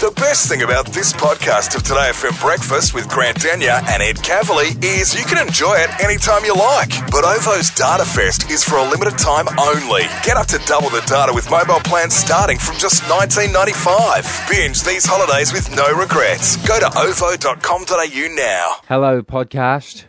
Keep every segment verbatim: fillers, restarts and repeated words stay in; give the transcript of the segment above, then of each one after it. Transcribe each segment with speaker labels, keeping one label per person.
Speaker 1: The best thing about this podcast of Today F M Breakfast with Grant Denyer and Ed Cavalier is you can enjoy it anytime you like. But O V O's Data Fest is for a limited time only. Get up to double the data with mobile plans starting from just nineteen ninety-five. Binge these holidays with no regrets. Go to O V O dot com dot A U now.
Speaker 2: Hello, podcast.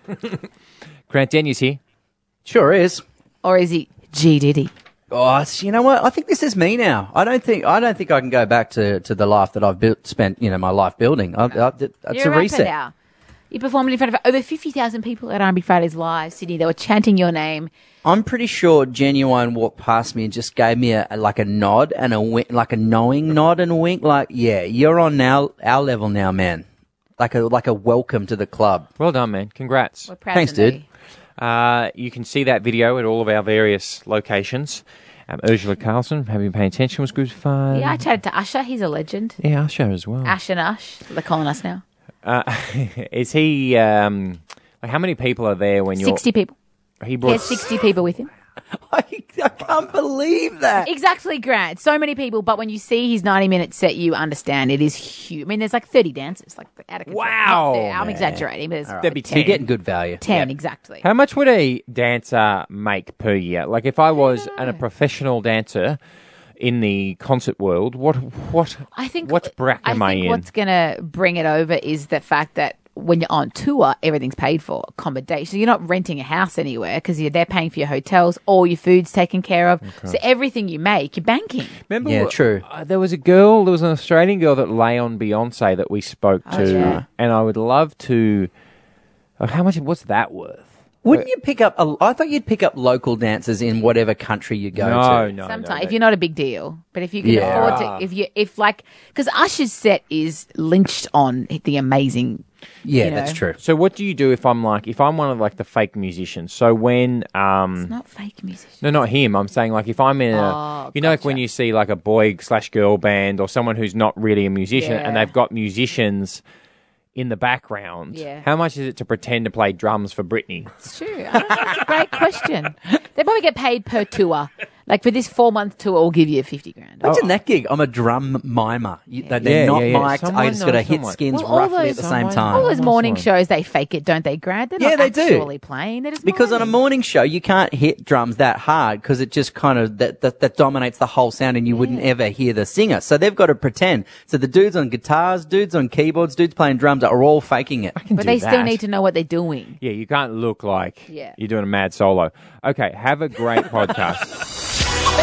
Speaker 2: Grant Denyer's here.
Speaker 3: Sure is.
Speaker 4: Or is he G Diddy?
Speaker 3: Oh, it's, you know what? I think this is me now. I don't think I don't think I can go back to, to the life that I've built, spent, you know, my life building. I, I, that's
Speaker 4: You're
Speaker 3: a
Speaker 4: a rapper
Speaker 3: reset.
Speaker 4: now. You performed in front of over fifty thousand people at R and B Fridays Live, Sydney. They were chanting your name.
Speaker 3: I'm pretty sure Genuine walked past me and just gave me a, like a nod and a wink, like a knowing nod and a wink, like, yeah, you're on now our level now, man. Like a like a welcome to the club.
Speaker 2: Well done, man. Congrats.
Speaker 4: We're proud
Speaker 3: Thanks,
Speaker 4: to know
Speaker 3: dude.
Speaker 4: you.
Speaker 2: Uh, you can see that video at all of our various locations. Um, Ursula Carlson, have you been paying attention? Was good fun.
Speaker 4: Yeah, I chatted to Usher. He's a legend.
Speaker 2: Yeah, Usher as well.
Speaker 4: Ash and Ush. They're calling us now.
Speaker 2: Uh, is he? Um, like, how many people are there when you're?
Speaker 4: sixty people.
Speaker 2: He
Speaker 4: He
Speaker 2: brought.
Speaker 4: has sixty people with him.
Speaker 3: I, I can't believe that.
Speaker 4: Exactly, Grant. So many people, but when you see his ninety-minute set, you understand it is huge. I mean, there's like thirty dancers, like out of control.
Speaker 2: Wow,
Speaker 4: Not thirty, I'm
Speaker 2: man.
Speaker 4: exaggerating, but there's
Speaker 2: There'd
Speaker 4: like
Speaker 2: be
Speaker 4: ten.
Speaker 3: You're getting good value.
Speaker 4: ten, exactly.
Speaker 2: How much would a dancer make per year? Like, if I was an, a professional dancer in the concert world, what what
Speaker 4: I think
Speaker 2: what bracket
Speaker 4: I
Speaker 2: am I
Speaker 4: think
Speaker 2: in?
Speaker 4: what's going to bring it over is the fact that when you're on tour, everything's paid for, accommodation. So you're not renting a house anywhere because they're paying for your hotels, all your food's taken care of. So everything you make, you're banking.
Speaker 2: Remember,
Speaker 3: Yeah, true.
Speaker 2: Uh, there was a girl, there was an Australian girl that lay on Beyonce that we spoke
Speaker 4: Oh,
Speaker 2: to,
Speaker 4: yeah.
Speaker 2: and I would love to. Uh, how much? What's that worth?
Speaker 3: Wouldn't you pick up? A, I thought you'd pick up local dancers in whatever country you go
Speaker 2: No,
Speaker 3: to.
Speaker 2: no,
Speaker 4: Sometimes,
Speaker 2: no.
Speaker 4: if you're not a big deal, but if you can
Speaker 3: Yeah.
Speaker 4: afford to, if you, if like, because Usher's set is lynched on the amazing.
Speaker 3: Yeah,
Speaker 4: you know.
Speaker 3: that's true.
Speaker 2: So what do you do if I'm like if I'm one of like the fake musicians? So when um
Speaker 4: It's not fake music.
Speaker 2: no, not him. I'm saying like if I'm in a
Speaker 4: Oh,
Speaker 2: you know like when
Speaker 4: gotcha.
Speaker 2: you see like a boy slash girl band or someone who's not really a musician and
Speaker 4: Yeah.
Speaker 2: they've got musicians in the background.
Speaker 4: Yeah.
Speaker 2: How much is it to pretend to play drums for Britney?
Speaker 4: It's true. I don't know, that's a great question. They probably get paid per tour. Like for this four month tour, we'll give you fifty grand.
Speaker 3: Imagine that gig. I'm a drum mimer. You, they're
Speaker 2: Yeah,
Speaker 3: not
Speaker 2: yeah, yeah.
Speaker 3: mic'd.
Speaker 2: Someone
Speaker 3: I just got to
Speaker 2: knows
Speaker 3: hit
Speaker 2: someone.
Speaker 3: skins
Speaker 4: Well, all
Speaker 3: roughly
Speaker 4: those-
Speaker 3: at the same
Speaker 2: someone-
Speaker 3: time.
Speaker 4: All those
Speaker 2: Nice
Speaker 4: morning
Speaker 2: one.
Speaker 4: shows, they fake it, don't they, Grant? They're
Speaker 3: Yeah,
Speaker 4: not
Speaker 3: they do.
Speaker 4: actually playing. They're just
Speaker 3: Because on a
Speaker 4: miming.
Speaker 3: morning show, you can't hit drums that hard because it just kind of that, that that dominates the whole sound, and you wouldn't ever hear the singer. So they've got to pretend. So the dudes on guitars, dudes on keyboards, dudes playing drums are all faking it.
Speaker 2: Can
Speaker 4: But
Speaker 2: do
Speaker 4: they still
Speaker 2: that.
Speaker 4: need to know what they're doing.
Speaker 2: Yeah, you can't look like
Speaker 4: Yeah.
Speaker 2: you're doing a mad solo. Okay, have a great podcast.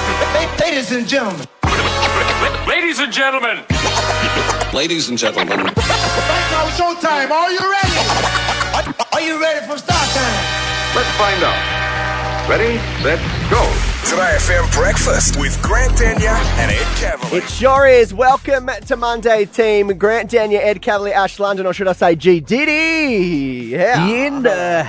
Speaker 5: Ladies and gentlemen.
Speaker 6: Ladies and gentlemen.
Speaker 7: Ladies and gentlemen,
Speaker 5: Right now, showtime. Are you ready? Are you ready for start time?
Speaker 6: Let's find out. Ready, set, go.
Speaker 1: Today F M Breakfast with Grant Denyer and Ed Cavalier.
Speaker 8: It sure is. Welcome to Monday, team. Grant Denyer, Ed Cavalier, Ash London, or should I say G Diddy? Yeah.
Speaker 3: In the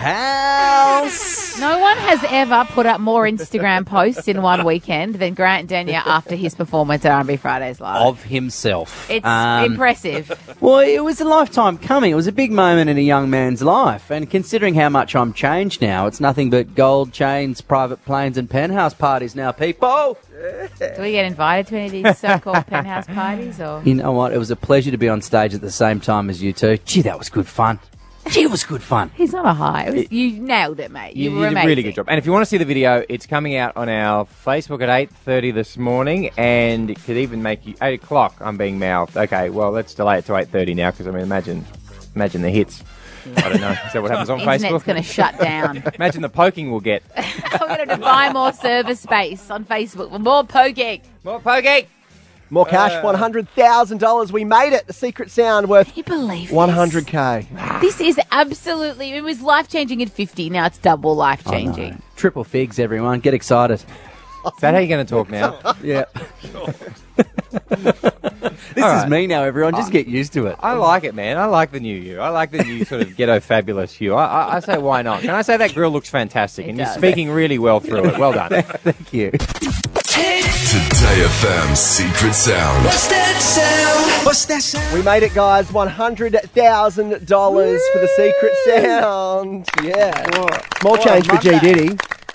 Speaker 3: house.
Speaker 4: No one has ever put up more Instagram posts in one weekend than Grant Denyer after his performance at R and B Fridays Live.
Speaker 3: Of himself.
Speaker 4: It's
Speaker 3: Um,
Speaker 4: impressive.
Speaker 3: Well, it was a lifetime coming. It was a big moment in a young man's life. And considering how much I'm changed now, it's nothing but gold chains, private planes, and penthouse parties now, people.
Speaker 4: Do we get invited to any of these so-called penthouse parties? Or
Speaker 3: You know what? It was a pleasure to be on stage at the same time as you two. Gee, that was good fun. Gee, it was good fun.
Speaker 4: he's not a high. It was, you nailed it, mate. You,
Speaker 2: You,
Speaker 4: were
Speaker 2: did a
Speaker 4: amazing.
Speaker 2: really good job. And if you want to see the video, it's coming out on our Facebook at eight thirty this morning, and it could even make you eight o'clock. I'm being mouthed. Okay, well, let's delay it to eight thirty now, because I mean, imagine, imagine the hits. I don't know. Is that what happens on
Speaker 4: Internet's
Speaker 2: Facebook?
Speaker 4: going to shut down.
Speaker 2: Imagine the poking we'll get.
Speaker 4: We're going to buy more server space on Facebook. More poking.
Speaker 2: More poking.
Speaker 8: More cash, one hundred thousand dollars. We made it. The secret sound worth
Speaker 4: Can you believe this?
Speaker 8: one hundred K.
Speaker 4: This is absolutely, it was life-changing at fifty. Now it's double life-changing.
Speaker 3: Triple figs, everyone. Get excited.
Speaker 2: Is that how you're going to talk now?
Speaker 3: Yeah. This
Speaker 2: All
Speaker 3: is
Speaker 2: right.
Speaker 3: me now, everyone. Just get used to it.
Speaker 2: I like it, man. I like the new you. I like the new sort of ghetto fabulous you. I, I, I say, why not? Can I say that girl looks fantastic?
Speaker 4: It
Speaker 2: and
Speaker 4: does.
Speaker 2: you're speaking really well through it. Well done.
Speaker 3: Thank you.
Speaker 1: Today F M's secret sound.
Speaker 5: What's that sound? What's that sound?
Speaker 8: We made it, guys. one hundred thousand dollars for the secret sound. Yeah. Small change for G Diddy.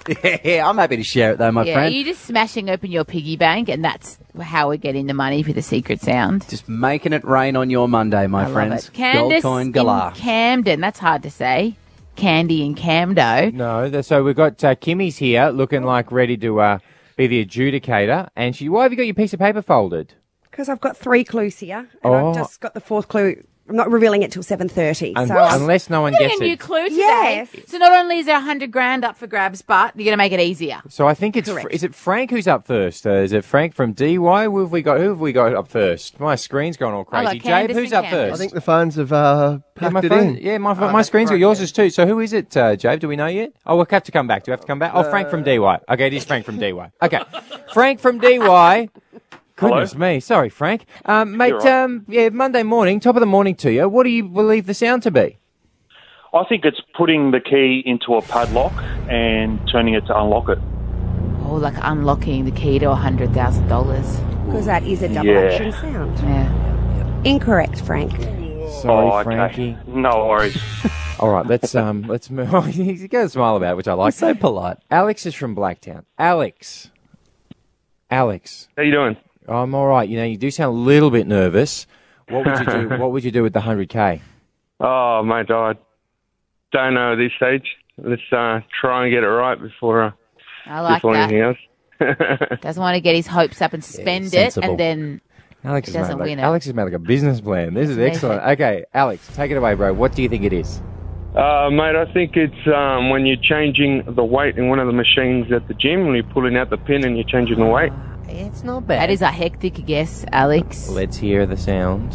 Speaker 3: Yeah, I'm happy to share it though, my
Speaker 4: yeah,
Speaker 3: friend.
Speaker 4: you're just smashing open your piggy bank, and that's how we're getting the money for the secret sound.
Speaker 3: Just making it rain on your Monday, my
Speaker 4: I love
Speaker 3: friends.
Speaker 4: it. Candace
Speaker 3: Gold coin
Speaker 4: in
Speaker 3: galah.
Speaker 4: Camden. That's hard to say. Candy in Camdo.
Speaker 2: No, th- so we've got uh, Kimmy's here looking like ready to uh, be the adjudicator. And she, why have you got your piece of paper folded?
Speaker 9: Because I've got three clues here, and
Speaker 2: Oh.
Speaker 9: I've just got the fourth clue. I'm not revealing it till seven thirty.
Speaker 2: Un-
Speaker 9: So I'm-
Speaker 2: unless no one
Speaker 4: Getting
Speaker 2: gets
Speaker 4: a new
Speaker 2: it.
Speaker 4: clue today.
Speaker 9: Yes.
Speaker 4: So not only is there a hundred grand up for grabs, but you're going to make it easier.
Speaker 2: So I think it's
Speaker 9: Correct.
Speaker 2: is it Frank who's up first? Uh, is it Frank from D Y? Who have we got? Who have we got up first? My screen's going all
Speaker 4: I
Speaker 2: crazy.
Speaker 4: like
Speaker 2: Jabe,
Speaker 4: Candace
Speaker 2: who's
Speaker 4: and
Speaker 2: up
Speaker 4: Candace.
Speaker 2: first?
Speaker 8: I think the phones have uh,
Speaker 2: yeah,
Speaker 8: packed
Speaker 2: my
Speaker 8: it
Speaker 2: phone,
Speaker 8: in.
Speaker 2: yeah, my my screen's got yours is too. So who is it, uh, Jabe? Do we know yet? Oh, we'll have to come back. Do we have to come back? Oh, Frank from D Y. Okay, it is Frank from D Y. Okay, Frank from D Y. Goodness me. Sorry, Frank. Um, mate,
Speaker 10: You're right.
Speaker 2: um, yeah, Monday morning, top of the morning to you. What do you believe the sound to be?
Speaker 10: I think it's putting the key into a padlock and turning it to unlock it.
Speaker 4: Oh, like unlocking the key to a hundred thousand dollars.
Speaker 9: because that is a double
Speaker 10: Yeah.
Speaker 9: action sound.
Speaker 4: Yeah.
Speaker 9: Incorrect, Frank.
Speaker 2: Sorry,
Speaker 10: oh, okay.
Speaker 2: Frankie.
Speaker 10: No worries.
Speaker 2: All right, let's um, let's move. Oh, he's got a smile about it, which I like.
Speaker 3: He's so polite.
Speaker 2: Alex is from Blacktown. Alex. Alex.
Speaker 10: How you doing?
Speaker 2: I'm all right. You know, you do sound a little bit nervous. What would you do? What would you do with the hundred k?
Speaker 10: Oh, mate, I don't know at this stage. Let's uh, try and get it right before, uh,
Speaker 4: I like
Speaker 10: before
Speaker 4: that.
Speaker 10: anything else.
Speaker 4: Doesn't want to get his hopes up and spend it,
Speaker 3: sensible.
Speaker 4: and then
Speaker 2: Alex
Speaker 4: He
Speaker 2: has made
Speaker 4: doesn't
Speaker 2: like,
Speaker 4: win it.
Speaker 2: Alex has made like a business plan. This is
Speaker 4: Amazing.
Speaker 2: excellent. Okay, Alex, take it away, bro. What do you think it is?
Speaker 10: Uh, mate, I think it's um, when you're changing the weight in one of the machines at the gym, when you're pulling out the pin and you're changing the weight.
Speaker 3: It's not bad.
Speaker 4: that is a hectic guess, Alex.
Speaker 2: Let's hear the sound.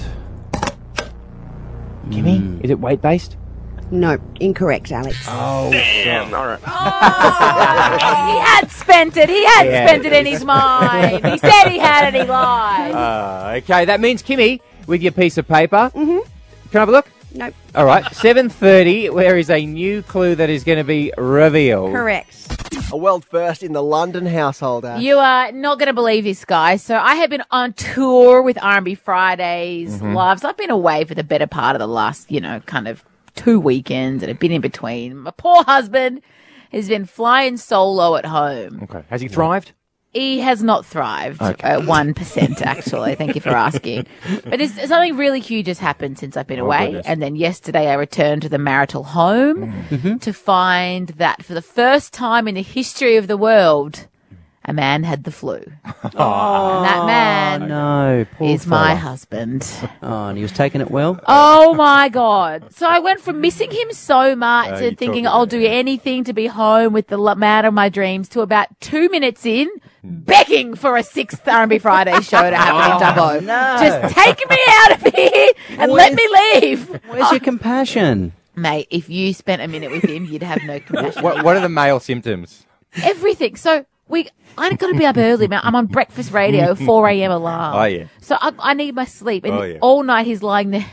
Speaker 2: Kimmy, is it weight based?
Speaker 9: No, incorrect, Alex.
Speaker 2: Oh,
Speaker 10: Damn, all right.
Speaker 4: Oh, he had spent it. He had
Speaker 2: Yeah.
Speaker 4: spent it in his mind. He said he had it. He lied.
Speaker 2: Uh, okay, that means Kimmy, with your piece of paper. Mm-hmm. Can I have a look?
Speaker 9: Nope.
Speaker 2: All right, seven thirty. There is a new clue that is going to be revealed.
Speaker 9: Correct.
Speaker 8: A world first in the London household, Ash.
Speaker 4: You are not going to believe this, guys. So I have been on tour with R and B Fridays
Speaker 2: Mm-hmm.
Speaker 4: Loves. I've been away for the better part of the last, you know, kind of two weekends and a bit in between. My poor husband has been flying solo at home.
Speaker 2: Okay, has he thrived?
Speaker 4: He has not thrived.
Speaker 2: Okay.
Speaker 4: Uh, one percent, actually. Thank you for asking. But it's, something really huge has happened since I've been
Speaker 2: Oh,
Speaker 4: away.
Speaker 2: goodness.
Speaker 4: And then yesterday I returned to the marital home
Speaker 2: Mm-hmm.
Speaker 4: to find that for the first time in the history of the world, a man had the flu. And that man
Speaker 3: No, poor
Speaker 4: is my
Speaker 3: fella.
Speaker 4: husband.
Speaker 3: Oh, and he was taking it well?
Speaker 4: Oh my God. So I went from missing him so much
Speaker 2: Uh,
Speaker 4: and
Speaker 2: you
Speaker 4: thinking
Speaker 2: talk
Speaker 4: I'll
Speaker 2: about
Speaker 4: do anything to be home with the lo- man of my dreams to about two minutes in, begging for a sixth R and B Friday show to happen in Dubbo.
Speaker 3: no.
Speaker 4: Just take me out of here and let me leave.
Speaker 3: Where's your compassion?
Speaker 4: Mate, if you spent a minute with him, you'd have no compassion.
Speaker 2: What, what are the male symptoms?
Speaker 4: Everything. So we, I got to be up early, man. I'm on breakfast radio, four a.m. alarm.
Speaker 2: Oh, yeah.
Speaker 4: So I, I need my sleep. And
Speaker 2: Oh, yeah.
Speaker 4: all night he's lying there.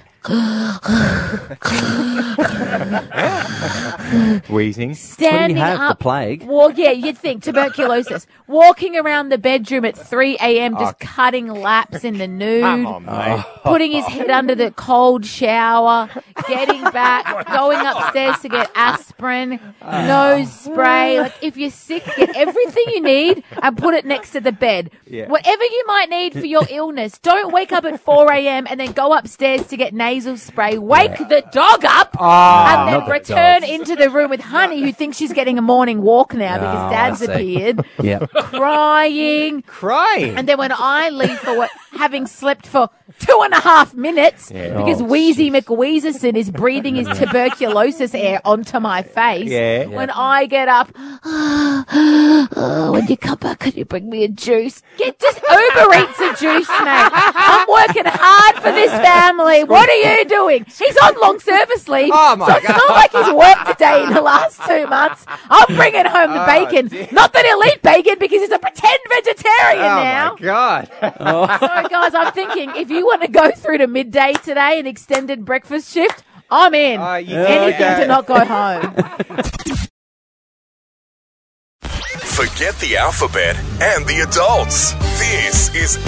Speaker 2: Wheezing.
Speaker 4: Standing
Speaker 3: have, the
Speaker 4: up.
Speaker 3: plague?
Speaker 4: Well, yeah, you'd think tuberculosis. Walking around the bedroom at three a.m. just cutting laps in the nude.
Speaker 2: Come on, mate.
Speaker 4: Putting his head under the cold shower, getting back, going upstairs to get aspirin, nose spray. Like, if you're sick, get everything you need and put it next to the bed.
Speaker 2: Yeah.
Speaker 4: Whatever you might need for your illness. Don't wake up at four a.m. and then go upstairs to get nasal spray. Wake the dog up and then
Speaker 3: not the
Speaker 4: return
Speaker 3: dog.
Speaker 4: into the room with Honey, who thinks she's getting a morning walk now because
Speaker 3: Oh,
Speaker 4: Dad's
Speaker 3: I see.
Speaker 4: appeared,
Speaker 3: Yeah.
Speaker 4: crying.
Speaker 2: Crying.
Speaker 4: And then when I leave for what, having slept for two and a half minutes
Speaker 2: Yeah.
Speaker 4: because
Speaker 2: Oh,
Speaker 4: Wheezy McWheezerson is breathing his tuberculosis air onto my face.
Speaker 2: Yeah.
Speaker 4: When I get up, oh, when you come back, could you bring me a juice? Get just Uber Eats a juice, mate. I'm working hard for this family. What are you doing? He's on long service leave.
Speaker 2: Oh, my
Speaker 4: so it's not like he's worked a day in the last two months. I'm bringing home the
Speaker 2: Oh,
Speaker 4: bacon.
Speaker 2: dear.
Speaker 4: Not that he'll eat bacon because he's a pretend vegetarian
Speaker 2: Oh,
Speaker 4: now.
Speaker 2: my God.
Speaker 4: So, guys, I'm thinking if you want to go through to midday today, an extended breakfast shift, I'm in.
Speaker 2: Oh, you
Speaker 4: Anything
Speaker 2: okay.
Speaker 4: to not go home.
Speaker 1: Forget the alphabet and the adults. This is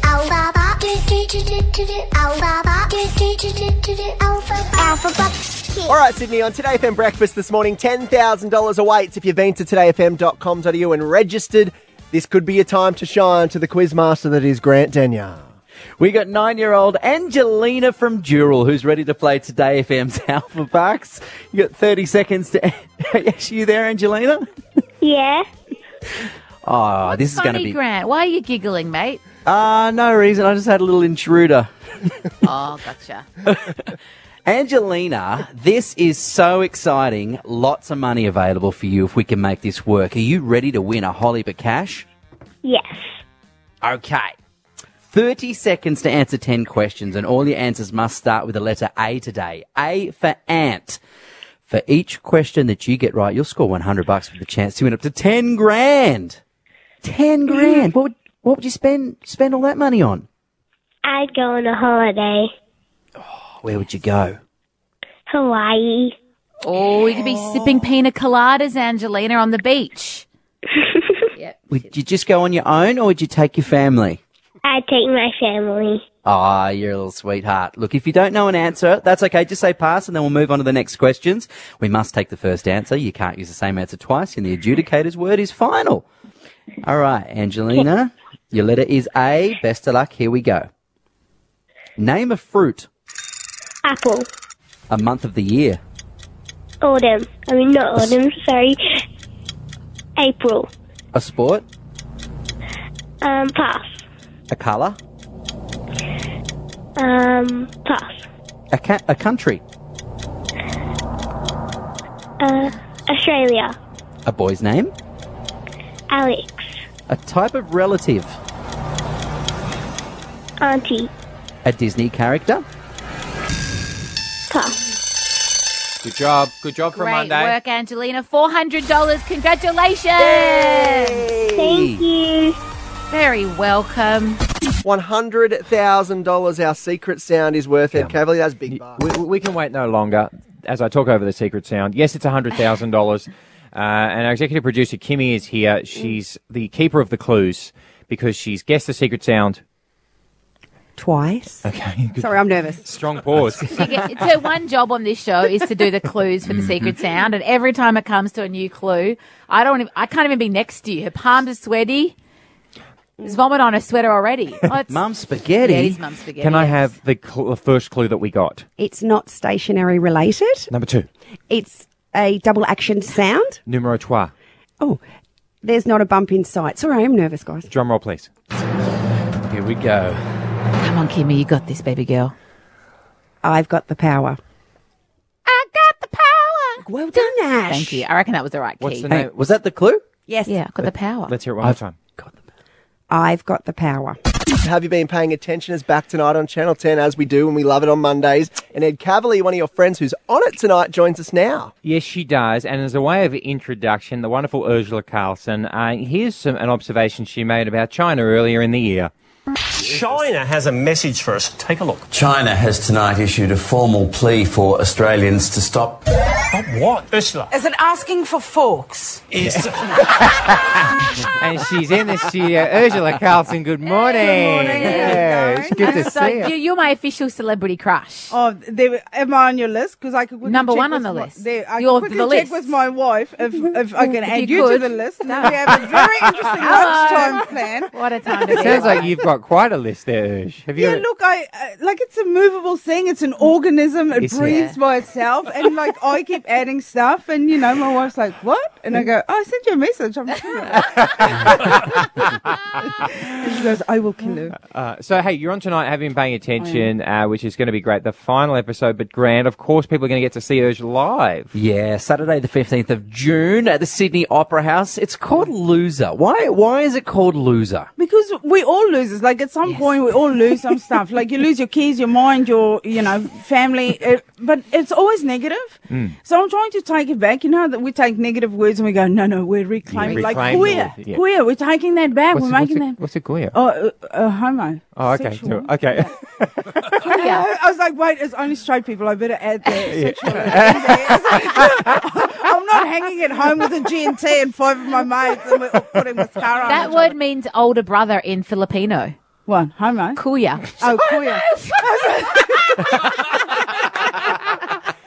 Speaker 11: Alphabet.
Speaker 8: All right, Sydney, on Today F M Breakfast this morning, ten thousand dollars awaits if you've been to today f m dot com dot a u and registered. This could be your time to shine to the quizmaster that is Grant Denyer.
Speaker 3: We got nine-year-old Angelina from Dural who's ready to play Today F M's Alpha Bucks. You got thirty seconds to... Are you there, Angelina?
Speaker 11: Yeah.
Speaker 3: Oh, this is going to
Speaker 4: Funny,
Speaker 3: be...
Speaker 4: Grant. Why are you giggling, mate?
Speaker 3: Ah, uh, no reason. I just had a little intruder.
Speaker 4: Oh, gotcha.
Speaker 3: Angelina, this is so exciting. Lots of money available for you if we can make this work. Are you ready to win a whole heap of cash?
Speaker 11: Yes.
Speaker 3: Okay. thirty seconds to answer ten questions, and all your answers must start with the letter A today. A for ant. For each question that you get right, you'll score one hundred bucks with the chance to win up to ten grand. ten grand. What would, what would you spend, spend all that money on?
Speaker 11: I'd go on a holiday.
Speaker 3: Where would you go?
Speaker 11: Hawaii.
Speaker 4: Oh, you could be sipping pina coladas, Angelina, on the beach. Yep.
Speaker 3: Would you just go on your own, or would you take your family?
Speaker 11: I'd take my family.
Speaker 3: Ah, oh, you're a little sweetheart. Look, if you don't know an answer, that's okay. Just say pass, and then we'll move on to the next questions. We must take the first answer. You can't use the same answer twice, and the adjudicator's word is final. All right, Angelina, your letter is A. Best of luck. Here we go. Name a fruit.
Speaker 11: Apple.
Speaker 3: A month of the year.
Speaker 11: Autumn. I mean, not autumn, sorry. April.
Speaker 3: A sport.
Speaker 11: Um, pass.
Speaker 3: A colour.
Speaker 11: Um, pass.
Speaker 3: A, ca- a country.
Speaker 11: Uh, Australia.
Speaker 3: A boy's name.
Speaker 11: Alex.
Speaker 3: A type of relative.
Speaker 11: Auntie.
Speaker 3: A Disney character.
Speaker 11: Pass.
Speaker 2: Good job. Good job for
Speaker 4: Great
Speaker 2: Monday.
Speaker 4: work, Angelina. four hundred dollars. Congratulations.
Speaker 11: Thank you.
Speaker 4: Very welcome.
Speaker 8: one hundred thousand dollars our secret sound is worth, Ed Cavalier. That's big bucks.
Speaker 2: We, we can wait no longer. As I talk over the secret sound, yes, it's one hundred thousand dollars. Uh, and our executive producer, Kimmy, is here. She's the keeper of the clues because she's guessed the secret sound.
Speaker 9: Twice.
Speaker 2: Okay. Good.
Speaker 9: Sorry, I'm nervous.
Speaker 2: Strong pause.
Speaker 4: She get, it's her one job on this show is to do the clues for the secret sound, and every time it comes to a new clue, I don't. Even, I can't even be next to you. Her palms are sweaty. There's vomit on her sweater already. Oh, it's,
Speaker 3: Mum spaghetti.
Speaker 4: Yeah, it is Mum spaghetti.
Speaker 2: Can I
Speaker 4: yes.
Speaker 2: have the, cl- the first clue that we got?
Speaker 9: It's not stationary related.
Speaker 2: Number two.
Speaker 9: It's a double action sound.
Speaker 2: Numero trois.
Speaker 9: Oh, there's not a bump in sight. Sorry, I'm nervous, guys.
Speaker 2: Drum roll, please.
Speaker 3: Here we go.
Speaker 4: Come on, Kimmy, you got this, baby girl.
Speaker 9: I've got the power.
Speaker 4: I got the power.
Speaker 9: Well done, Ash.
Speaker 4: Thank you. I reckon that was the right
Speaker 2: What's
Speaker 4: key.
Speaker 2: the
Speaker 3: Hey,
Speaker 2: name?
Speaker 3: was that the clue?
Speaker 9: Yes.
Speaker 4: Yeah, got the power.
Speaker 2: Let's hear it one more time.
Speaker 9: I've got the power.
Speaker 8: Have you been paying attention? Is back tonight on Channel ten, as we do, and we love it on Mondays. And Ed Cavalier, one of your friends who's on it tonight, joins us now.
Speaker 2: Yes, she does. And as a way of introduction, the wonderful Ursula Carlson, uh, here's some, an observation she made about China earlier in the year.
Speaker 12: China has a message for us. Take a look.
Speaker 13: China has tonight issued a formal plea for Australians to stop.
Speaker 12: Stop what? Ursula.
Speaker 14: Is it asking for forks?
Speaker 12: Is
Speaker 2: And she's in the studio. Ursula Carlson, good morning.
Speaker 14: Good morning.
Speaker 2: Yeah, it's good to
Speaker 4: so
Speaker 2: see you.
Speaker 4: you, you're my official celebrity crush.
Speaker 14: Oh, they, am I on your list? Because I could quickly
Speaker 4: Number
Speaker 14: check
Speaker 4: one on
Speaker 14: with
Speaker 4: the
Speaker 14: my-
Speaker 4: list.
Speaker 14: They, I
Speaker 4: You're
Speaker 14: could quickly
Speaker 4: the
Speaker 14: check
Speaker 4: list.
Speaker 14: with my wife if, if I can
Speaker 4: If
Speaker 14: add
Speaker 4: you
Speaker 14: you, to
Speaker 4: could.
Speaker 14: the list. And then we have a very interesting lunchtime plan.
Speaker 4: What a time to
Speaker 2: It
Speaker 4: be
Speaker 2: sounds
Speaker 4: alive.
Speaker 2: like you've got quite a list there, Ursh. Have you
Speaker 14: Yeah,
Speaker 2: got a-
Speaker 14: look, I uh, like it's a movable thing. It's an organism. It
Speaker 2: Is it?
Speaker 14: breathes by itself, and like I keep adding stuff, and you know, my wife's like, "What?" And I go, oh, "I sent you a message. I'm sure." And she goes, "I will kill her."
Speaker 2: Uh, so, hey, you're on tonight, have been paying attention, uh, which is going to be great. The final episode, but Grant, of course, people are going to get to see Urge live.
Speaker 3: Yeah, Saturday the fifteenth of June at the Sydney Opera House. It's called Loser. Why Why is it called Loser?
Speaker 14: Because we all losers. Like at some point, we all lose some stuff. Like you lose your keys, your mind, your you know family. It, but it's always negative.
Speaker 2: Mm.
Speaker 14: So I'm trying to take it back. You know that we take negative words and we go, no, no, we're reclaiming.
Speaker 2: Yeah,
Speaker 14: like
Speaker 2: reclaim
Speaker 14: queer,
Speaker 2: the- yeah.
Speaker 14: queer. We're taking that back.
Speaker 2: What's,
Speaker 14: we're
Speaker 2: what's,
Speaker 14: making
Speaker 2: a,
Speaker 14: that.
Speaker 2: what's a queer?
Speaker 14: Oh, uh, uh, homo.
Speaker 2: Oh, okay.
Speaker 14: Sexual.
Speaker 2: so- okay.
Speaker 14: I, I was like, wait, it's only straight people. I better add the sexual. in there. I'm not hanging at home with a G and T and five of my mates and we're all putting mascara on.
Speaker 4: That
Speaker 14: each
Speaker 4: word
Speaker 14: other.
Speaker 4: means older brother in Filipino.
Speaker 14: What? Homo?
Speaker 4: Kuya.
Speaker 14: Oh, queer.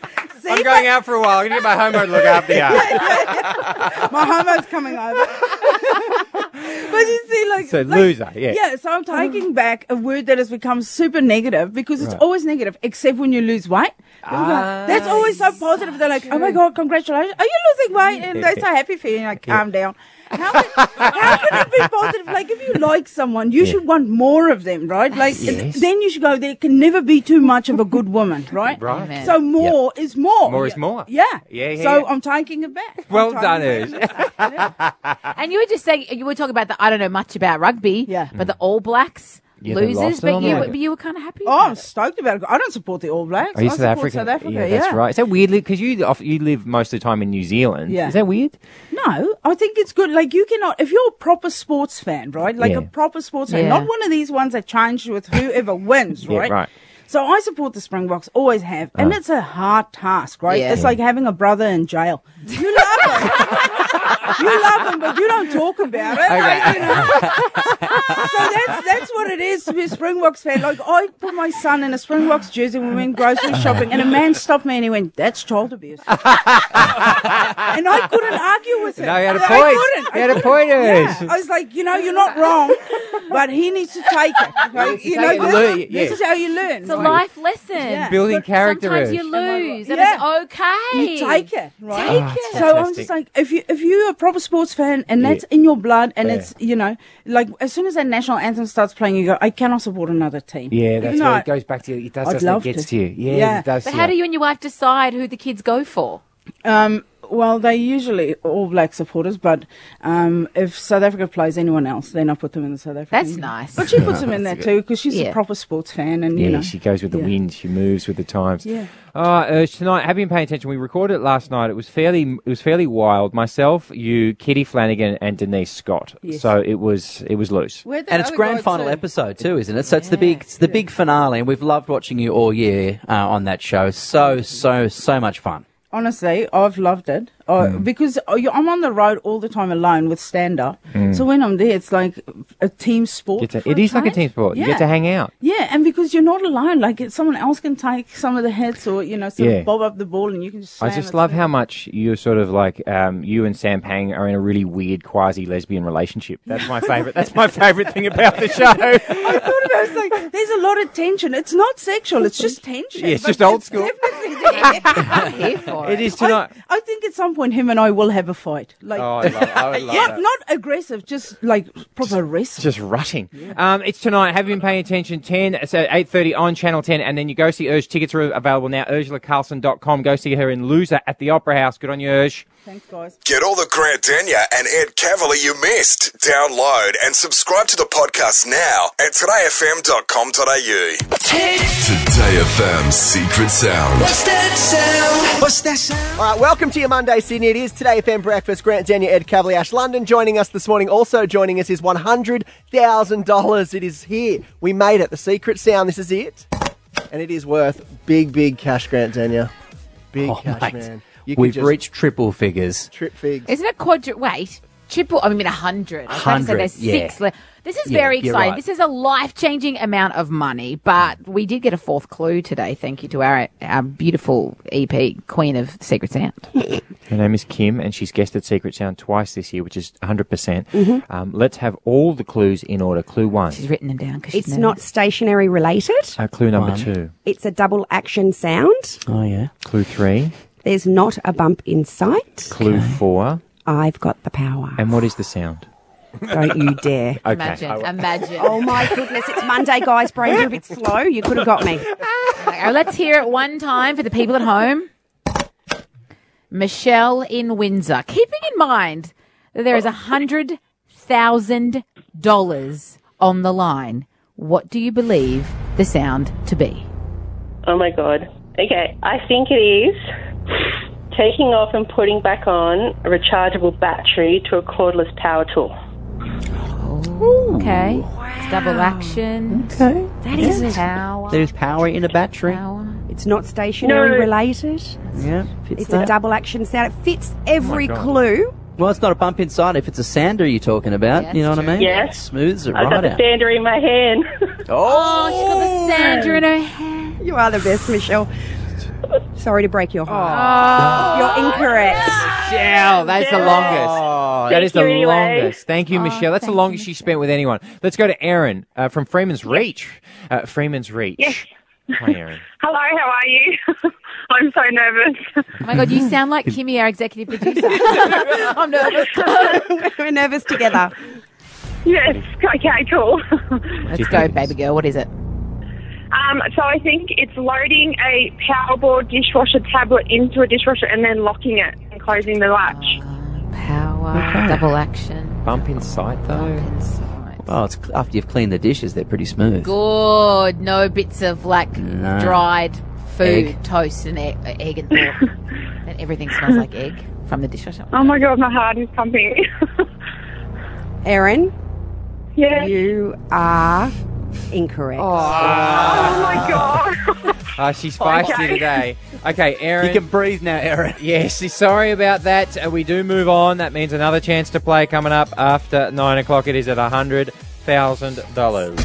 Speaker 14: See,
Speaker 2: I'm going out for a while. I'm going to get my homo to look after you.
Speaker 14: My homo's coming over. But you see, like...
Speaker 2: So,
Speaker 14: like,
Speaker 2: loser, yeah.
Speaker 14: Yeah, so I'm taking back a word that has become super negative because it's
Speaker 2: Right.
Speaker 14: always negative, except when you lose weight. People go,
Speaker 2: Ah,
Speaker 14: that's always so positive. They're like, oh my God, congratulations. Are you losing weight? And they're so happy for you. And you're like, calm down. How can, how can it be positive? Like, if you like someone, you
Speaker 2: Yeah.
Speaker 14: should want more of them, right? Like,
Speaker 2: Yes.
Speaker 14: then you should go, there can never be too much of a good woman, right?
Speaker 2: Right. Amen.
Speaker 14: So more is more.
Speaker 2: More is more.
Speaker 14: Yeah.
Speaker 2: Yeah, yeah,
Speaker 14: So
Speaker 2: yeah.
Speaker 14: I'm taking it back.
Speaker 2: Well
Speaker 14: I'm
Speaker 2: done,
Speaker 14: taking it
Speaker 2: Urge.
Speaker 14: back.
Speaker 4: And you were just saying, you were talking about the, I don't know much about rugby,
Speaker 14: Yeah.
Speaker 4: but the All Blacks
Speaker 2: Yeah, they
Speaker 4: losers,
Speaker 2: lost
Speaker 4: but
Speaker 2: on
Speaker 4: you,
Speaker 2: that.
Speaker 4: but you were kind of happy.
Speaker 14: Oh, I'm stoked about it. I don't support the All Blacks.
Speaker 2: Are you
Speaker 14: I
Speaker 2: South
Speaker 14: support
Speaker 2: African?
Speaker 14: South Africa,
Speaker 2: yeah,
Speaker 14: yeah.
Speaker 2: that's right. Is that weird? Because you off- you live most of the time in New Zealand.
Speaker 14: Yeah.
Speaker 2: Is that weird?
Speaker 14: No, I think it's good. Like, you cannot, if you're a proper sports fan, right? Like
Speaker 2: Yeah.
Speaker 14: a proper sports fan,
Speaker 4: Yeah.
Speaker 14: not one of these ones that change with whoever wins,
Speaker 2: Yeah,
Speaker 14: right?
Speaker 2: right.
Speaker 14: So I support the Springboks, always have. And
Speaker 2: Oh.
Speaker 14: it's a hard task, right?
Speaker 4: Yeah.
Speaker 14: It's like having a brother in jail. You love him. You love him, but you don't talk about it. Like, you know? So that's that's what it is to be a Springboks fan. Like, I put my son in a Springboks jersey when we went grocery shopping, and a man stopped me and he went, "That's child abuse." And I couldn't argue with him.
Speaker 2: No, he had a
Speaker 14: I
Speaker 2: point.
Speaker 14: couldn't.
Speaker 2: He
Speaker 14: I
Speaker 2: had a
Speaker 14: couldn't.
Speaker 2: point,
Speaker 14: Yeah.
Speaker 2: Urge.
Speaker 14: I was like, you know, you're not wrong, but he needs to take it. Like,
Speaker 2: to
Speaker 14: you
Speaker 2: take
Speaker 14: know,
Speaker 2: it and
Speaker 14: this,
Speaker 2: learn,
Speaker 14: this
Speaker 2: yeah.
Speaker 14: is how you learn.
Speaker 4: It's a
Speaker 14: right?
Speaker 4: life lesson.
Speaker 14: Yeah.
Speaker 2: Building character.
Speaker 4: Sometimes
Speaker 2: Urge.
Speaker 4: you lose, and
Speaker 14: Yeah.
Speaker 4: it's okay.
Speaker 14: You take it, right?
Speaker 4: Take
Speaker 2: Ah,
Speaker 4: it.
Speaker 2: it's
Speaker 14: So I'm
Speaker 2: fantastic.
Speaker 14: just like, if you if you're a proper sports fan and that's
Speaker 2: Yeah.
Speaker 14: in your blood, and
Speaker 2: Yeah.
Speaker 14: it's, you know, like as soon as that national anthem starts playing, you go, I cannot support another team.
Speaker 2: Yeah, that's
Speaker 14: Even though
Speaker 2: where
Speaker 14: I-
Speaker 2: it goes back to you. It does,
Speaker 14: I'd
Speaker 2: doesn't it?
Speaker 14: love
Speaker 2: It gets
Speaker 14: to.
Speaker 2: to you. Yeah,
Speaker 14: Yeah.
Speaker 2: it does.
Speaker 4: But
Speaker 2: to
Speaker 4: how do you and your wife decide who the kids go for?
Speaker 14: Um, well, they usually All Black supporters, but um, if South Africa plays anyone else, then I put them in the South African.
Speaker 4: That's nice.
Speaker 14: But she puts them in there too because she's
Speaker 4: Yeah.
Speaker 14: a proper sports fan, and
Speaker 2: Yeah,
Speaker 14: you know,
Speaker 2: she goes with the
Speaker 14: yeah.
Speaker 2: wind. She moves with the times.
Speaker 14: Yeah.
Speaker 2: Oh, Urge, tonight, have you been paying attention? We recorded it last night. It was fairly, it was fairly wild. Myself, you, Kitty Flanagan, and Denise Scott.
Speaker 14: Yes.
Speaker 2: So it was, it was loose.
Speaker 14: Where'd the
Speaker 3: And it's
Speaker 14: other
Speaker 3: grand
Speaker 14: guy
Speaker 3: final
Speaker 14: to?
Speaker 3: episode too, isn't it? So it's the big, it's the big finale, and we've loved watching you all year uh, on that show. So, so, so much fun.
Speaker 14: Honestly, I've loved it uh,
Speaker 2: Mm.
Speaker 14: because uh, you- I'm on the road all the time alone with stand up.
Speaker 2: Mm.
Speaker 14: So when I'm there, it's like a team sport.
Speaker 2: Get to-
Speaker 14: for
Speaker 2: it is like a
Speaker 14: change.
Speaker 2: team sport. You
Speaker 14: Yeah.
Speaker 2: get to hang out.
Speaker 14: Yeah, and because you're not alone, like it, someone else can take some of the hits or, you know, sort
Speaker 2: Yeah.
Speaker 14: of bob up the ball and you can just
Speaker 2: I
Speaker 14: slam
Speaker 2: just
Speaker 14: it
Speaker 2: love
Speaker 14: through.
Speaker 2: how much you sort of like um, you and Sam Pang are in a really weird quasi lesbian relationship. That's my favorite. That's my favorite thing about the show.
Speaker 14: I thought about it, I was like, there's a lot of tension. It's not sexual, it's just tension.
Speaker 2: Yeah, it's
Speaker 14: but
Speaker 2: just old school.
Speaker 14: Definitely there.
Speaker 4: I'm here for
Speaker 2: It
Speaker 4: it.
Speaker 2: is tonight.
Speaker 14: I, I think at some point him and I will have a fight. Like,
Speaker 2: Oh, I love, I would love
Speaker 14: not,
Speaker 2: that.
Speaker 14: not aggressive, just like proper wrestling.
Speaker 2: Just rutting. Um, it's tonight. Have you been paying attention? ten, so eight thirty on Channel ten, and then you go see Urge. Tickets are available now. Ursula Carlson dot com. Go see her in Loser at the Opera House. Good on you, Urge.
Speaker 14: Thanks, guys.
Speaker 1: Get all the Grant Denyer and Ed Cavalier you missed. Download and subscribe to the podcast now at today f m dot com dot a u.
Speaker 15: Today F M's Secret Sound.
Speaker 5: What's that sound? What's that sound?
Speaker 8: All right, welcome to your Monday, Sydney. It is Today F M Breakfast. Grant Denyer, Ed Cavalier, Ash London joining us this morning. Also joining us is one hundred thousand dollars. It is here. We made it. The secret sound. This is it. And it is worth big, big cash, Grant Denyer. Big
Speaker 3: Oh,
Speaker 8: cash,
Speaker 3: mate.
Speaker 8: man. You could
Speaker 3: We've
Speaker 8: just
Speaker 3: reached triple figures.
Speaker 8: trip figs.
Speaker 4: Isn't it quadru? Wait, triple? I mean, a hundred. I was about to say
Speaker 3: Hundred,
Speaker 4: there's
Speaker 3: yeah.
Speaker 4: six. le- This is
Speaker 3: Yeah,
Speaker 4: very
Speaker 3: you're
Speaker 4: exciting.
Speaker 3: right.
Speaker 4: This is a life-changing amount of money, but we did get a fourth clue today. Thank you to our our beautiful E P, Queen of Secret Sound.
Speaker 2: Her name is Kim, and she's guested Secret Sound twice this year, which is one hundred percent.
Speaker 9: Mhm.
Speaker 2: Um, let's have all the clues in order. Clue one.
Speaker 4: She's written them down because
Speaker 9: It's not stationary related.
Speaker 2: Uh, clue number
Speaker 3: One.
Speaker 2: two.
Speaker 9: It's a double action sound.
Speaker 3: Oh yeah.
Speaker 2: Clue three.
Speaker 9: There's not a bump in sight.
Speaker 2: Clue four.
Speaker 9: I've got the power.
Speaker 2: And what is the sound?
Speaker 9: Don't you dare.
Speaker 2: Okay.
Speaker 4: Imagine,
Speaker 2: I-
Speaker 4: imagine.
Speaker 9: Oh my goodness, it's Monday, guys. Brains are a bit slow. You could have got me.
Speaker 4: Okay, let's hear it one time for the people at home. Michelle in Windsor. Keeping in mind that there is a hundred thousand dollars on the line, what do you believe the sound to be?
Speaker 16: Oh my god. Okay, I think it is taking off and putting back on a rechargeable battery to a cordless power tool.
Speaker 4: Okay, it's double action.
Speaker 3: Okay.
Speaker 9: That is it.
Speaker 4: Power.
Speaker 3: There's power in a battery.
Speaker 4: Power.
Speaker 9: It's not stationary
Speaker 16: No.
Speaker 9: related.
Speaker 3: Yeah. Fits
Speaker 9: It's
Speaker 3: that.
Speaker 9: a double action sound. It fits every
Speaker 2: God.
Speaker 9: clue.
Speaker 3: Well, it's not a bump inside if it's a sander you're talking about.
Speaker 4: Yeah,
Speaker 3: you know what
Speaker 4: that's
Speaker 3: I mean?
Speaker 16: true. Yeah.
Speaker 3: It smooths it
Speaker 16: I've got
Speaker 3: right
Speaker 16: the
Speaker 3: out.
Speaker 16: sander in my hand.
Speaker 4: Oh, she's got the sander in her hand.
Speaker 9: You are the best, Michelle. Sorry to break your heart. You're incorrect.
Speaker 2: Michelle, that's the longest. That is the
Speaker 11: you anyway.
Speaker 2: longest. Thank you,
Speaker 4: Oh,
Speaker 2: Michelle. That's the
Speaker 4: thank
Speaker 2: longest
Speaker 4: you,
Speaker 2: she spent with anyone. Let's go to Erin uh, from Freeman's Reach. Uh, Freeman's Reach.
Speaker 11: Yes.
Speaker 2: Hi, Erin.
Speaker 11: Hello, how are you? I'm so nervous.
Speaker 4: Oh my God, you sound like Kimmy, our executive producer. I'm nervous.
Speaker 9: We're nervous together.
Speaker 11: Yes. Okay, cool.
Speaker 4: Let's go, baby girl. What is it?
Speaker 11: Um, so I think it's loading a Powerboard dishwasher tablet into a dishwasher and then locking it and closing the latch.
Speaker 4: Power,
Speaker 2: Okay.
Speaker 4: double action.
Speaker 2: Bump in sight, though.
Speaker 4: Inside.
Speaker 3: Oh, it's after you've cleaned the dishes, they're pretty smooth.
Speaker 4: Good. No bits of like
Speaker 3: No.
Speaker 4: dried food,
Speaker 3: Egg.
Speaker 4: toast, and egg, uh, egg and pork. And everything smells like egg from the dishwasher.
Speaker 11: Oh my God, my heart is pumping.
Speaker 9: Erin,
Speaker 11: Yeah.
Speaker 9: you are incorrect.
Speaker 11: Oh my God.
Speaker 2: Uh, she's feisty
Speaker 11: Okay.
Speaker 2: today. Okay, Erin.
Speaker 3: You can breathe now, Erin.
Speaker 2: Yes, sorry about that. Uh, we do move on. That means another chance to play coming up after nine o'clock. It is at one hundred thousand dollars.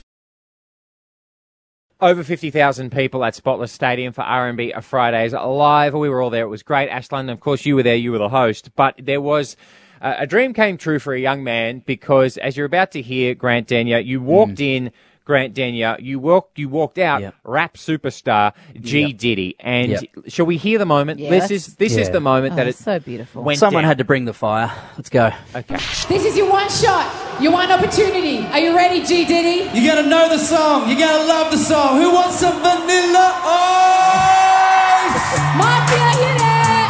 Speaker 2: Over fifty thousand people at Spotless Stadium for R and B Fridays live. We were all there. It was great. Ash London, of course, you were there. You were the host. But there was uh, a dream came true for a young man because, as you're about to hear, Grant Denyer, you walked
Speaker 3: Mm.
Speaker 2: in, Grant Denyer, you walked, you walked out,
Speaker 3: Yep.
Speaker 2: rap superstar G
Speaker 3: Yep.
Speaker 2: Diddy. And
Speaker 3: Yep.
Speaker 2: shall we hear the moment?
Speaker 4: Yeah,
Speaker 2: this
Speaker 4: that's-
Speaker 2: is this is
Speaker 3: Yeah.
Speaker 2: the moment
Speaker 4: Oh,
Speaker 2: that it
Speaker 4: it's so beautiful.
Speaker 2: went
Speaker 3: Someone
Speaker 2: down.
Speaker 3: had to bring the fire. Let's go.
Speaker 2: Okay.
Speaker 17: This is your one shot, your one opportunity. Are you ready, G Diddy?
Speaker 18: You gotta know the song. You gotta love the song. Who wants some Vanilla Ice?
Speaker 17: Mafia, hit it!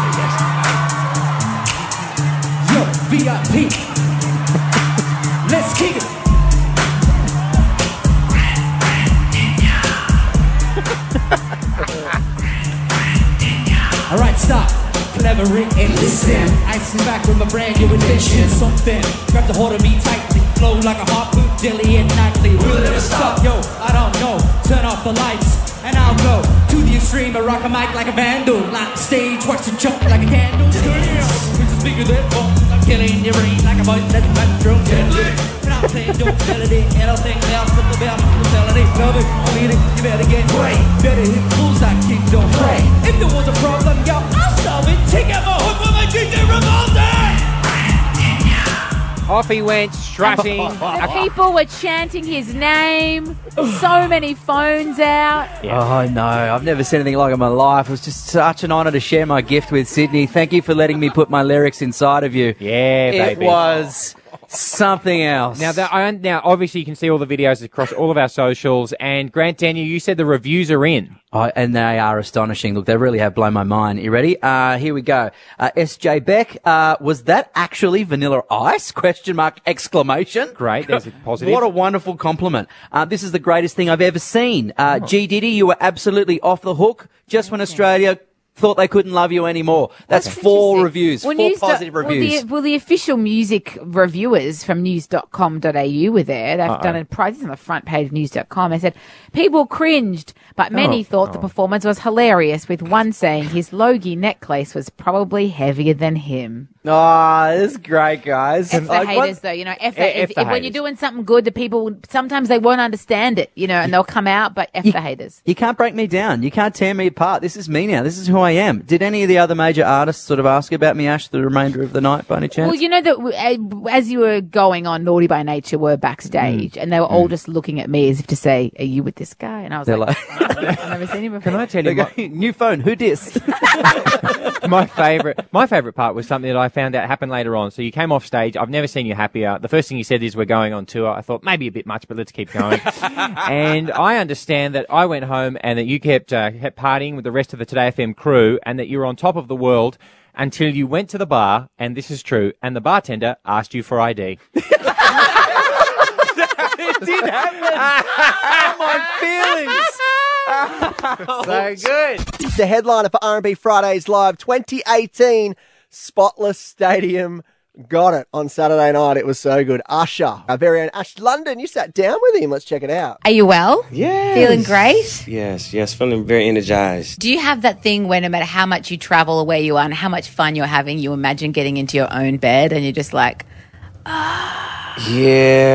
Speaker 18: Yo, V I P. Let's kick it. All right, stop. Collaborate and listen. I sit back with my brand new invention. Something grab the hold of me tightly. Flow like a harpoon, daily and nightly. Will it ever stop? Yo, I don't know. Turn off the lights and I'll go to the extreme. I rock a mic like a vandal. Light the stage, watch it jump like a candle. Damn, which is bigger than bomb. I'm killing your brain like a voice that's my drum. And I'm saying don't melody. Anything else but the bell. The melody. Love it, bleed it. You better get right. Better hit bullseye, kick, don't pray. If there was a problem, yo, I'll solve it. Take out my hook with my D J Revolta.
Speaker 2: Off he went, strutting.
Speaker 4: The people were chanting his name. So many phones out.
Speaker 3: Oh, no. I've never seen anything like it in my life. It was just such an honour to share my gift with Sydney. Thank you for letting me put my lyrics inside of you.
Speaker 2: Yeah,
Speaker 3: It
Speaker 2: baby.
Speaker 3: was something else.
Speaker 2: Now, that, I, now, obviously, you can see all the videos across all of our socials. And Grant Denyer, you said the reviews are in.
Speaker 3: Oh, and they are astonishing. Look, they really have blown my mind. You ready? Uh, here we go. Uh, S J Beck, uh, was that actually Vanilla Ice? Question mark, exclamation.
Speaker 2: Great, there's a positive.
Speaker 3: What a wonderful compliment. Uh, this is the greatest thing I've ever seen. Uh,
Speaker 2: Oh.
Speaker 3: G Diddy, you were absolutely off the hook just when Australia thought they couldn't love you anymore. That's four reviews,
Speaker 4: Well,
Speaker 3: four
Speaker 4: news
Speaker 3: positive
Speaker 4: dot-
Speaker 3: reviews.
Speaker 4: Well the, well, the official music reviewers from news dot com dot a u were there. They've
Speaker 3: Uh-oh.
Speaker 4: done a prize on the front page of news dot com. They said, people cringed, but many
Speaker 3: Oh.
Speaker 4: thought the
Speaker 3: Oh.
Speaker 4: performance was hilarious, with one saying his Logie necklace was probably heavier than him.
Speaker 3: Oh, this is great, guys.
Speaker 4: F the
Speaker 3: Like, what-
Speaker 4: haters, though, you know, F,
Speaker 3: Eh,
Speaker 4: the,
Speaker 3: F
Speaker 4: if,
Speaker 3: the
Speaker 4: if when you're
Speaker 3: haters.
Speaker 4: doing something good, the people, sometimes they won't understand it, you know, and they'll come out, but F the haters.
Speaker 3: You can't break me down. You can't tear me apart. This is me now. This is who I am. Did any of the other major artists sort of ask about me, Ash, the remainder of the night by any chance?
Speaker 4: Well, you know that w- uh, as you were going on, Naughty by Nature were backstage,
Speaker 3: Mm.
Speaker 4: and they were all just looking at me as if to say, "Are you with this guy?" And I was
Speaker 3: They're
Speaker 4: like,
Speaker 3: like,
Speaker 4: "I've never seen him before."
Speaker 2: Can I tell you,
Speaker 3: They
Speaker 2: my,
Speaker 3: go, new phone, who dis?
Speaker 2: my favourite my favourite part was something that I found out happened later on. So you came off stage. I've never seen you happier. The first thing you said is, we're going on tour. I thought, maybe a bit much, but let's keep going. And I understand that I went home and that you kept, uh, kept partying with the rest of the Today F M crew and that you were on top of the world until you went to the bar, and this is true, and the bartender asked you for I D.
Speaker 3: It did happen. Oh, my feelings.
Speaker 2: So good.
Speaker 8: The headliner for R and B Fridays Live twenty eighteen, Spotless Stadium. Got it on Saturday night. It was so good. Usher, our very own Ash London. You sat down with him. Let's check it out.
Speaker 19: Are you well?
Speaker 20: Yes.
Speaker 19: Feeling great?
Speaker 20: Yes, yes, feeling very energized.
Speaker 19: Do you have that thing where no matter how much you travel or where you are and how much fun you're having, you imagine getting into your own bed and you're just like,
Speaker 20: Yeah,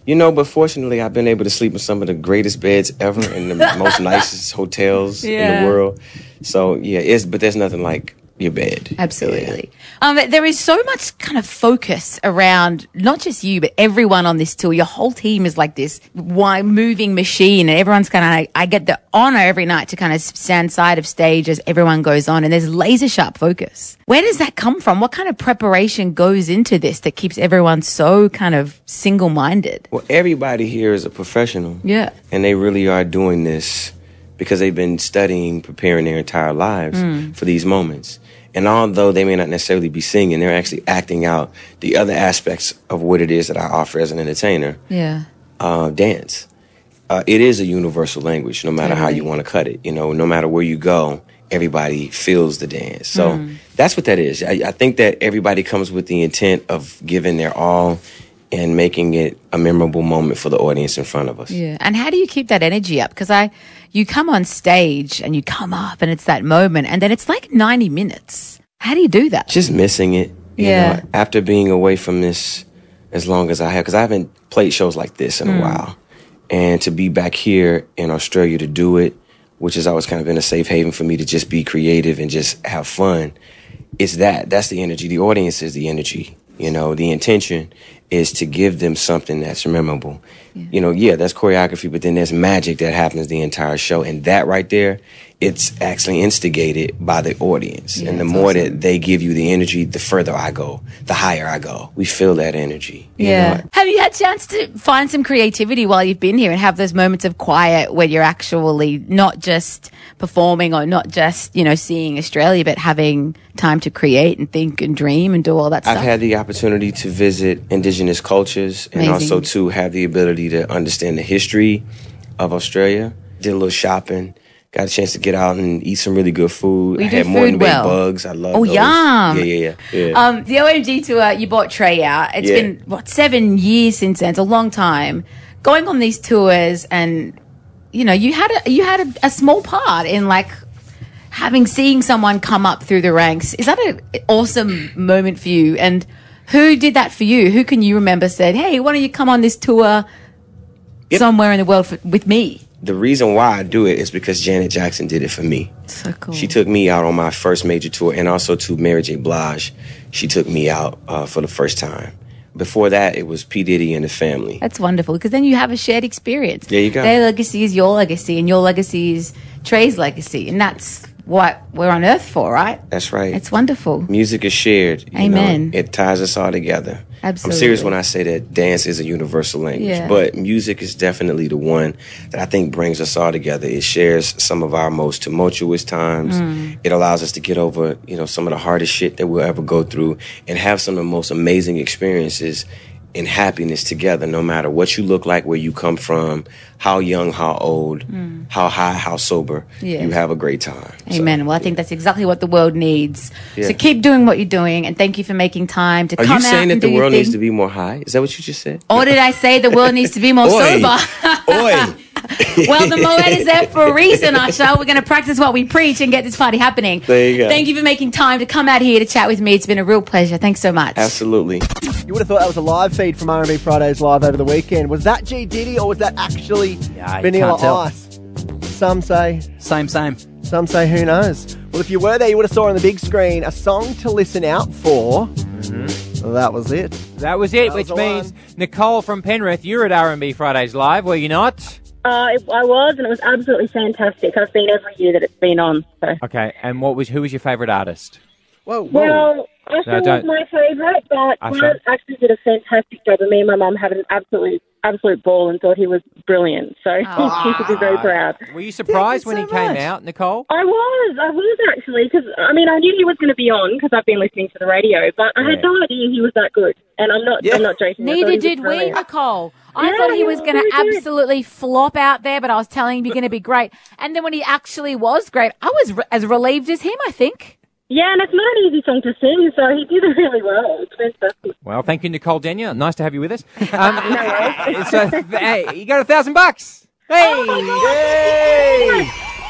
Speaker 20: You know, but fortunately, I've been able to sleep in some of the greatest beds ever in the most nicest hotels in
Speaker 19: Yeah.
Speaker 20: the world. So, yeah, it's but there's nothing like your bed.
Speaker 19: Absolutely. Um, there is so much kind of focus around not just you, but everyone on this tour. Your whole team is like this one moving machine, and everyone's kind of, I get the honor every night to kind of stand side of stage as everyone goes on, and there's laser sharp focus. Where does that come from? What kind of preparation goes into this that keeps everyone so kind of single-minded?
Speaker 20: Well, everybody here is a professional.
Speaker 19: Yeah.
Speaker 20: And they really are doing this because they've been studying, preparing their entire lives
Speaker 19: Mm.
Speaker 20: for these moments. And although they may not necessarily be singing, they're actually acting out the other aspects of what it is that I offer as an entertainer,
Speaker 19: Yeah.
Speaker 20: uh, dance. Uh, it is a universal language, no matter how you want to cut it. You know, no matter where you go, everybody feels the dance. So
Speaker 19: Mm.
Speaker 20: that's what that is. I, I think that everybody comes with the intent of giving their all and making it a memorable moment for the audience in front of us.
Speaker 19: Yeah. And how do you keep that energy up? Because I, you come on stage and you come up and it's that moment, and then it's like ninety minutes. How do you do that?
Speaker 20: Just missing it. You
Speaker 19: Yeah.
Speaker 20: know, after being away from this as long as I have, because I haven't played shows like this in
Speaker 19: Mm.
Speaker 20: a while. And to be back here in Australia to do it, which has always kind of been a safe haven for me to just be creative and just have fun, it's that. That's the energy. The audience is the energy. You know, the intention is to give them something that's memorable. You know, yeah, that's choreography, but then there's magic that happens the entire show. And that right there, it's actually instigated by the audience.
Speaker 19: Yeah,
Speaker 20: and the
Speaker 19: that's
Speaker 20: more
Speaker 19: awesome.
Speaker 20: that they give you the energy, the further I go, the higher I go. We feel that energy. you
Speaker 19: Yeah.
Speaker 20: know?
Speaker 19: Have you had a chance to find some creativity while you've been here and have those moments of quiet where you're actually not just performing or not just, you know, seeing Australia, but having time to create and think and dream and do all that
Speaker 20: I've
Speaker 19: stuff?
Speaker 20: had the opportunity to visit indigenous cultures and
Speaker 19: Amazing.
Speaker 20: also to have the ability to understand the history of Australia. Did a little shopping. Got a chance to get out and eat some really good food.
Speaker 19: We
Speaker 20: I
Speaker 19: do
Speaker 20: had
Speaker 19: food
Speaker 20: Morton Bay
Speaker 19: well.
Speaker 20: bugs. I love
Speaker 19: Oh,
Speaker 20: those.
Speaker 19: yum.
Speaker 20: Yeah, yeah, yeah. yeah.
Speaker 19: Um, the O M G tour, you bought Trey out. It's
Speaker 20: Yeah.
Speaker 19: been, what, seven years since then. It's a long time. Going on these tours and, you know, you had a, you had a, a small part in, like, having, seeing someone come up through the ranks. Is that an awesome moment for you? And who did that for you? Who can you remember said, hey, why don't you come on this tour somewhere in the world for, with me?
Speaker 20: The reason why I do it is because Janet Jackson did it for me.
Speaker 19: So cool.
Speaker 20: She took me out on my first major tour, and also to Mary J. Blige. She took me out uh, for the first time. Before that, it was P. Diddy and the family.
Speaker 19: That's wonderful because then you have a shared experience.
Speaker 20: There you go.
Speaker 19: Their legacy is your legacy, and your legacy is Trey's legacy, and that's what we're on Earth for, right?
Speaker 20: That's right.
Speaker 19: It's wonderful.
Speaker 20: Music is shared. you
Speaker 19: Amen.
Speaker 20: know. It ties us all together.
Speaker 19: Absolutely.
Speaker 20: I'm serious when I say that dance is a universal language,
Speaker 19: Yeah.
Speaker 20: but music is definitely the one that I think brings us all together. It shares some of our most tumultuous times.
Speaker 19: Mm.
Speaker 20: It allows us to get over, you know, some of the hardest shit that we'll ever go through and have some of the most amazing experiences and happiness together, no matter what you look like, where you come from, how young, how old,
Speaker 19: Mm.
Speaker 20: how high, how sober.
Speaker 19: Yeah.
Speaker 20: You have a great time.
Speaker 19: Amen. Well, I think that's exactly what the world needs.
Speaker 20: Yeah.
Speaker 19: So keep doing what you're doing, and thank you for making time to
Speaker 20: Are
Speaker 19: come
Speaker 20: you
Speaker 19: out
Speaker 20: saying
Speaker 19: and
Speaker 20: that
Speaker 19: do
Speaker 20: the
Speaker 19: your
Speaker 20: world
Speaker 19: thing.
Speaker 20: needs to be more high? Is that what you just said?
Speaker 19: Or did I say the world needs to be more
Speaker 20: Oi.
Speaker 19: sober?
Speaker 20: Oi.
Speaker 19: Well, the Moet is there for a reason, Usher. We're going to practice what we preach and get this party happening.
Speaker 20: There you go.
Speaker 19: Thank you for making time to come out here to chat with me. It's been a real pleasure. Thanks so much.
Speaker 20: Absolutely.
Speaker 8: You would have thought that was a live feed from R and B Fridays Live over the weekend. Was that G Diddy or was that actually
Speaker 3: you
Speaker 8: Vanilla
Speaker 3: can't tell.
Speaker 8: Ice? Some say
Speaker 3: Same, same.
Speaker 8: Some say who knows. Well, if you were there, you would have saw on the big screen a song to listen out for.
Speaker 2: Mm-hmm.
Speaker 8: That was it.
Speaker 2: That was it,
Speaker 8: That
Speaker 2: which
Speaker 8: was the
Speaker 2: means Nicole from Penrith, you're at R and B Fridays Live, were you not?
Speaker 11: Uh, it, I was, and it was absolutely fantastic. I've been every year that it's been on. So.
Speaker 2: Okay, and what was who was your favourite artist?
Speaker 8: Whoa,
Speaker 11: Well, Usher
Speaker 2: No,
Speaker 11: was
Speaker 2: don't-
Speaker 11: my favourite, but
Speaker 2: Usher?
Speaker 11: Grant actually did a fantastic job, and me and my mum had an absolute, absolute ball and thought he was brilliant. So she should be very proud.
Speaker 2: Were you surprised when he came out, Nicole?
Speaker 11: I was, I was actually, because I mean, I knew he was going to be on because I've been listening to the radio, but I had
Speaker 2: Yeah.
Speaker 11: no idea he was that good. And I'm not, I'm not joking. I thought he
Speaker 4: Neither
Speaker 11: was
Speaker 4: did we,
Speaker 11: brilliant.
Speaker 4: Nicole. I
Speaker 11: Yeah,
Speaker 4: thought he
Speaker 11: he
Speaker 4: was
Speaker 11: was
Speaker 4: going to
Speaker 11: very good.
Speaker 4: absolutely flop out there, but I was telling him you're going to be great. And then when he actually was great, I was re- as relieved as him, I think.
Speaker 11: Yeah, and it's not an easy song to sing, so he did it really well. It's fantastic.
Speaker 2: Well, thank you, Nicole Denya. Nice to have you with us. Um, so, hey, you got a thousand bucks. Hey!
Speaker 11: Oh,
Speaker 2: Hey!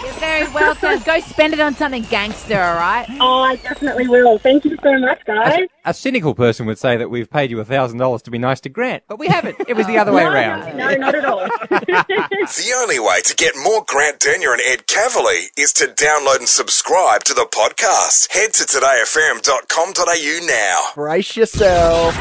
Speaker 4: You're very welcome. Go spend it on something gangster, all right?
Speaker 11: Oh, I definitely will. Thank you so much, guys.
Speaker 2: A cynical person would say that we've paid you one thousand dollars to be nice to Grant, but we haven't. It was the other way
Speaker 11: No,
Speaker 2: around.
Speaker 11: No, not at all.
Speaker 1: The only way to get more Grant Denyer and Ed Cavalier is to download and subscribe to the podcast. Head to today f m dot com dot a u now.
Speaker 8: Brace yourself.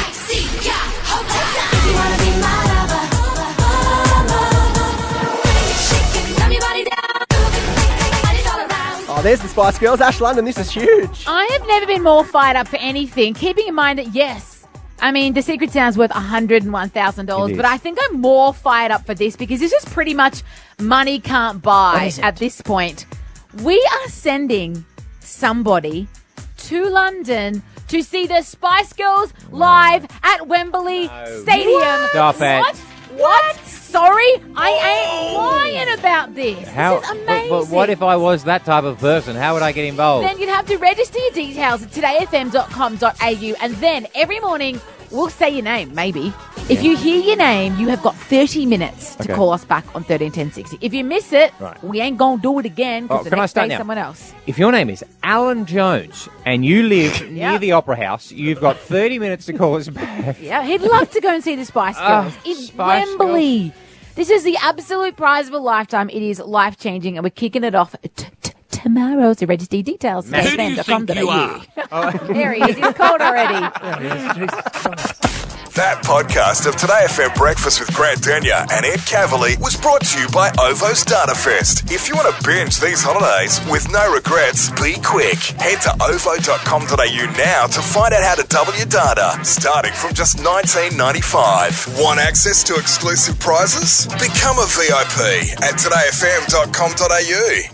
Speaker 8: Oh, there's the Spice Girls. Ash London, this is huge.
Speaker 4: I have never been more fired up for anything, keeping in mind that, yes, I mean, the Secret Sound's worth one hundred one thousand dollars,
Speaker 2: It is.
Speaker 4: but I think I'm more fired up for this because this is pretty much money can't buy at this point. We are sending somebody to London to see the Spice Girls live at Wembley Stadium.
Speaker 2: Stop it.
Speaker 4: What? What? Sorry? I ain't lying about this.
Speaker 2: How?
Speaker 4: This is
Speaker 2: But,
Speaker 4: amazing.
Speaker 2: but what if I was that type of person? How would I get involved?
Speaker 4: Then you'd have to register your details at today f m dot com dot a u, and then every morning we'll say your name, maybe. If you hear your name, you have got thirty minutes to
Speaker 2: Okay.
Speaker 4: call us back on thirteen ten sixty. If you miss it,
Speaker 2: Right.
Speaker 4: we ain't going to do it again
Speaker 2: Oh,
Speaker 4: because the
Speaker 2: can I
Speaker 4: next
Speaker 2: start
Speaker 4: day
Speaker 2: now?
Speaker 4: someone else.
Speaker 2: If your name is Alan Jones and you live near
Speaker 4: Yep.
Speaker 2: the Opera House, you've got thirty minutes to call us back.
Speaker 4: Yeah, he'd love to go and see the Spice
Speaker 2: Ah,
Speaker 4: Girls in
Speaker 2: Spice
Speaker 4: Wembley. This is the absolute prize of a lifetime. It is life changing, and we're kicking it off t- t- tomorrow. So register your details.
Speaker 5: Who do you think you are?
Speaker 4: There he is. He's called already.
Speaker 1: That podcast of Today F M Breakfast with Grant Denyer and Ed Cavalier was brought to you by Ovo's Data Fest. If you want to binge these holidays with no regrets, be quick. Head to ovo dot com dot a u now to find out how to double your data, starting from just nineteen ninety-five. Want access to exclusive prizes? Become a V I P at today f m dot com dot a u.